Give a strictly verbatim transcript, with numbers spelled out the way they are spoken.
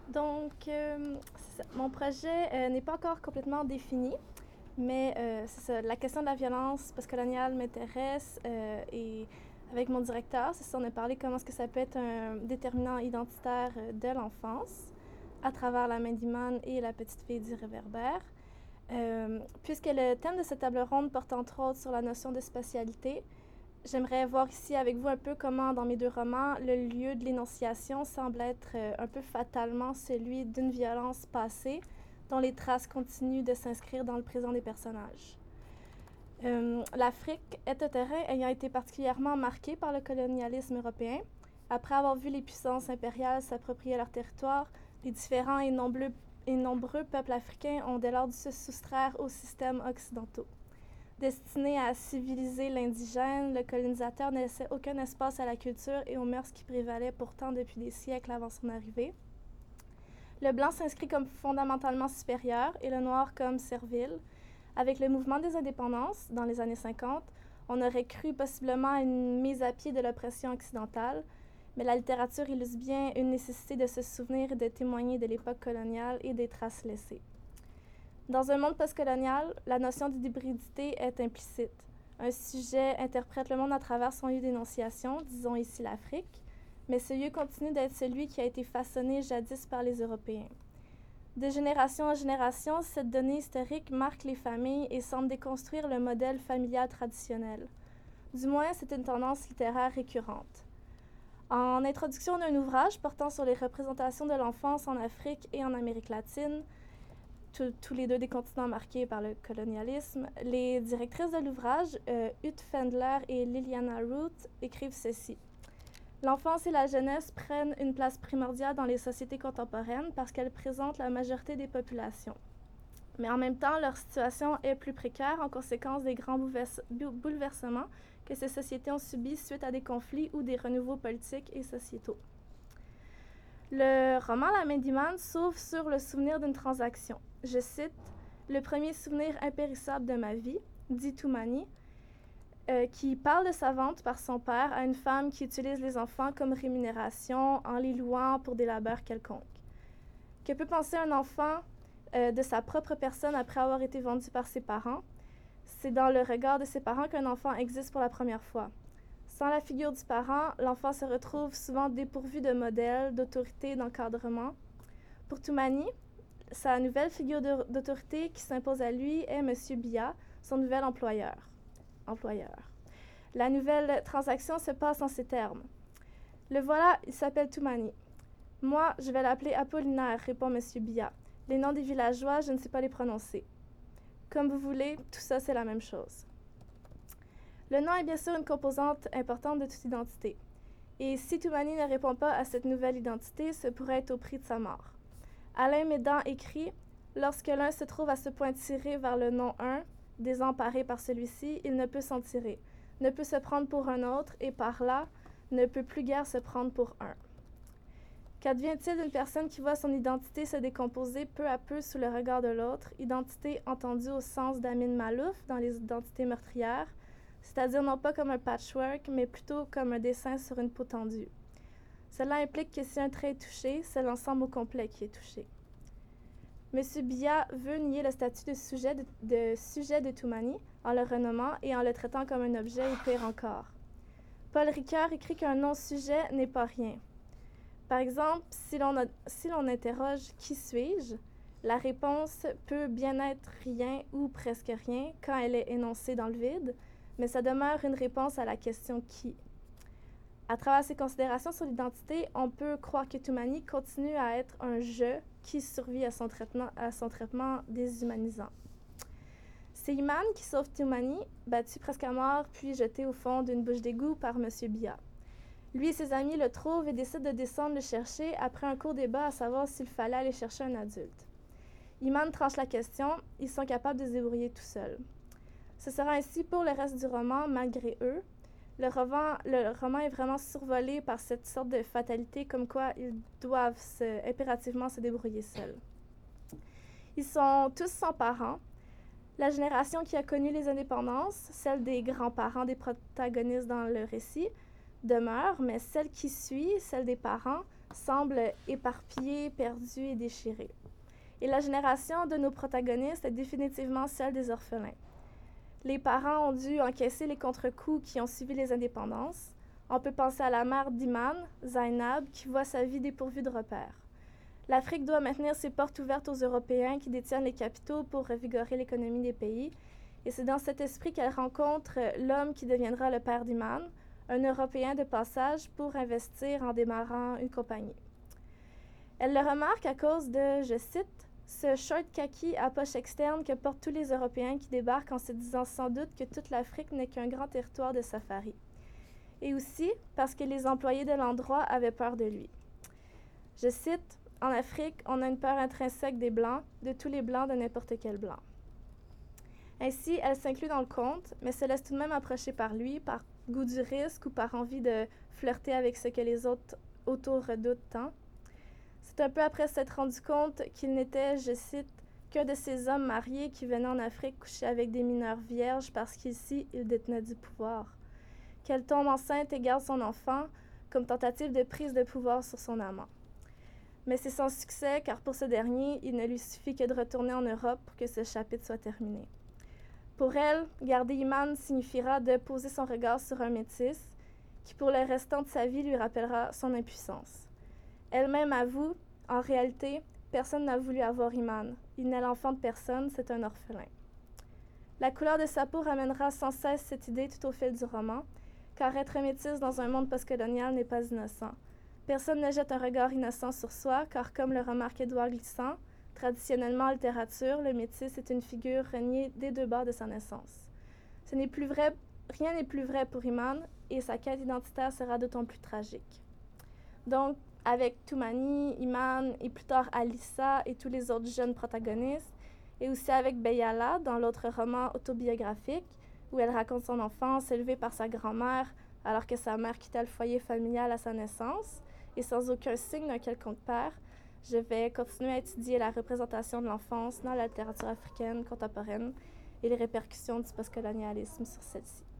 Donc, euh, c'est ça. Mon projet euh, n'est pas encore complètement défini, mais euh, c'est ça, la question de la violence postcoloniale m'intéresse euh, et avec mon directeur, c'est ça, on a parlé comment est-ce que ça peut être un déterminant identitaire euh, de l'enfance à travers la main d'Iman et la petite fille du réverbère. Euh, puisque le thème de cette table ronde porte entre autres sur la notion de spatialité, j'aimerais voir ici avec vous un peu comment, dans mes deux romans, le lieu de l'énonciation semble être euh, un peu fatalement celui d'une violence passée dont les traces continuent de s'inscrire dans le présent des personnages. Euh, L'Afrique est un terrain ayant été particulièrement marqué par le colonialisme européen. Après avoir vu les puissances impériales s'approprier leur territoire, les différents et nombreux, et nombreux peuples africains ont dès lors dû se soustraire aux systèmes occidentaux. Destiné à civiliser l'indigène, le colonisateur ne laissait aucun espace à la culture et aux mœurs qui prévalaient pourtant depuis des siècles avant son arrivée. Le blanc s'inscrit comme fondamentalement supérieur et le noir comme servile. Avec le mouvement des indépendances, dans les années cinquante, on aurait cru possiblement à une mise à pied de l'oppression occidentale, mais la littérature illustre bien une nécessité de se souvenir et de témoigner de l'époque coloniale et des traces laissées. Dans un monde postcolonial, la notion d'hybridité est implicite. Un sujet interprète le monde à travers son lieu d'énonciation, disons ici l'Afrique, mais ce lieu continue d'être celui qui a été façonné jadis par les Européens. De génération en génération, cette donnée historique marque les familles et semble déconstruire le modèle familial traditionnel. Du moins, c'est une tendance littéraire récurrente. En introduction d'un ouvrage portant sur les représentations de l'enfance en Afrique et en Amérique latine, tous les deux des continents marqués par le colonialisme, les directrices de l'ouvrage, euh, Ute Fendler et Liliana Root, écrivent ceci. L'enfance et la jeunesse prennent une place primordiale dans les sociétés contemporaines parce qu'elles présentent la majorité des populations. Mais en même temps, leur situation est plus précaire en conséquence des grands bouleversements que ces sociétés ont subis suite à des conflits ou des renouveaux politiques et sociétaux. Le roman La main d'Iman s'ouvre sur le souvenir d'une transaction. Je cite « Le premier souvenir impérissable de ma vie », dit Toumani, euh, qui parle de sa vente par son père à une femme qui utilise les enfants comme rémunération en les louant pour des labeurs quelconques. Que peut penser un enfant euh, de sa propre personne après avoir été vendu par ses parents? C'est dans le regard de ses parents qu'un enfant existe pour la première fois. Sans la figure du parent, l'enfant se retrouve souvent dépourvu de modèle, d'autorité, d'encadrement. Pour Toumani, sa nouvelle figure d'autorité qui s'impose à lui est M. Biya, son nouvel employeur. employeur. La nouvelle transaction se passe en ces termes. Le voilà, il s'appelle Toumani. Moi, je vais l'appeler Apollinaire, répond M. Biya. Les noms des villageois, je ne sais pas les prononcer. Comme vous voulez, tout ça, c'est la même chose. Le nom est bien sûr une composante importante de toute identité. Et si Toumani ne répond pas à cette nouvelle identité, ce pourrait être au prix de sa mort. Alain Médan écrit « Lorsque l'un se trouve à ce point tiré vers le nom un, désemparé par celui-ci, il ne peut s'en tirer, ne peut se prendre pour un autre et par là, ne peut plus guère se prendre pour un. » Qu'advient-il d'une personne qui voit son identité se décomposer peu à peu sous le regard de l'autre, identité entendue au sens d'Amin Malouf dans les identités meurtrières, c'est-à-dire non pas comme un patchwork, mais plutôt comme un dessin sur une peau tendue. Cela implique que si un trait est touché, c'est l'ensemble au complet qui est touché. M. Biya veut nier le statut de sujet de, de, sujet de Toumani en le renommant et en le traitant comme un objet ou pire encore. Paul Ricoeur écrit qu'un non-sujet n'est pas rien. Par exemple, si l'on, a, si l'on interroge « Qui suis-je ?», la réponse peut bien être rien ou presque rien quand elle est énoncée dans le vide, mais ça demeure une réponse à la question « Qui ?». À travers ces considérations sur l'identité, on peut croire que Toumani continue à être un « je » qui survit à son traitement, à son traitement déshumanisant. C'est Iman qui sauve Toumani, battu presque à mort puis jeté au fond d'une bouche d'égout par M. Biya. Lui et ses amis le trouvent et décident de descendre le chercher après un court débat à savoir s'il fallait aller chercher un adulte. Iman tranche la question, ils sont capables de se débrouiller tout seuls. Ce sera ainsi pour le reste du roman, malgré eux. Le roman, le roman est vraiment survolé par cette sorte de fatalité comme quoi ils doivent se, impérativement se débrouiller seuls. Ils sont tous sans parents. La génération qui a connu les indépendances, celle des grands-parents des protagonistes dans le récit, demeure, mais celle qui suit, celle des parents, semblent éparpillés, perdus et déchirés. Et la génération de nos protagonistes est définitivement celle des orphelins. Les parents ont dû encaisser les contre-coups qui ont suivi les indépendances. On peut penser à la mère d'Iman, Zainab, qui voit sa vie dépourvue de repères. L'Afrique doit maintenir ses portes ouvertes aux Européens qui détiennent les capitaux pour revigorer l'économie des pays. Et c'est dans cet esprit qu'elle rencontre l'homme qui deviendra le père d'Iman, un Européen de passage, pour investir en démarrant une compagnie. Elle le remarque à cause de, je cite, « ce short kaki à poche externe que portent tous les Européens qui débarquent en se disant sans doute que toute l'Afrique n'est qu'un grand territoire de safari. » Et aussi parce que les employés de l'endroit avaient peur de lui. Je cite, « En Afrique, on a une peur intrinsèque des Blancs, de tous les Blancs, de n'importe quel Blanc. » Ainsi, elle s'inclut dans le conte, mais se laisse tout de même approcher par lui, par goût du risque ou par envie de flirter avec ce que les autres autour redoutent tant. C'est un peu après s'être rendu compte qu'il n'était, je cite, qu'un de ces hommes mariés qui venaient en Afrique coucher avec des mineurs vierges parce qu'ici, il détenait du pouvoir. Qu'elle tombe enceinte et garde son enfant comme tentative de prise de pouvoir sur son amant. Mais c'est sans succès, car pour ce dernier, il ne lui suffit que de retourner en Europe pour que ce chapitre soit terminé. Pour elle, garder Iman signifiera de poser son regard sur un métis qui, pour le restant de sa vie, lui rappellera son impuissance. Elle-même avoue, en réalité, personne n'a voulu avoir Iman. Il n'est l'enfant de personne, c'est un orphelin. La couleur de sa peau ramènera sans cesse cette idée tout au fil du roman, car être métis dans un monde postcolonial n'est pas innocent. Personne ne jette un regard innocent sur soi, car comme le remarque Édouard Glissant, traditionnellement en littérature, le métis est une figure reniée des deux bords de sa naissance. Ce n'est plus vrai, rien n'est plus vrai pour Iman, et sa quête identitaire sera d'autant plus tragique. Donc, avec Toumani, Iman et plus tard Alissa et tous les autres jeunes protagonistes, et aussi avec Beyala dans l'autre roman autobiographique, où elle raconte son enfance élevée par sa grand-mère alors que sa mère quitta le foyer familial à sa naissance, et sans aucun signe d'un quelconque père, je vais continuer à étudier la représentation de l'enfance dans la littérature africaine contemporaine et les répercussions du postcolonialisme sur celle-ci.